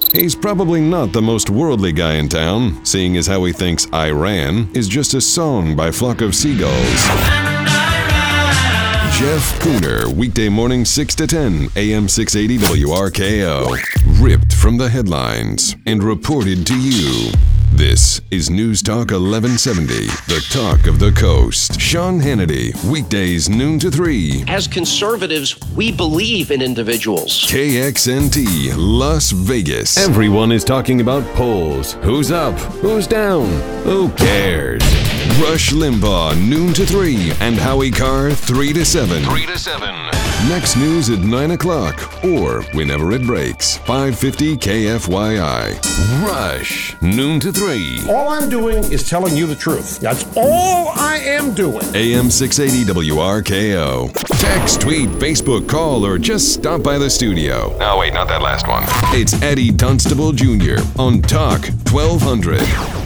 He's probably not the most worldly guy in town, seeing as how he thinks Iran is just a song by Flock of Seagulls. Jeff Pooner, weekday morning 6 to 10, AM 680 WRKO. Ripped from the headlines and reported to you. This is News Talk 1170, the talk of the coast. Sean Hannity, weekdays noon to 3. As conservatives, we believe in individuals. KXNT, Las Vegas. Everyone is talking about polls. Who's up? Who's down? Who cares? Rush Limbaugh, noon to 3, and Howie Carr, 3 to 7. 3 to 7. Next news at 9 o'clock, or whenever it breaks. 550 KFYI. Rush, noon to 3. All I'm doing is telling you the truth. That's all I am doing. AM 680 WRKO. Text, tweet, Facebook, call, or just stop by the studio. Oh, wait, not that last one. It's Eddie Dunstable Jr. on Talk 1200.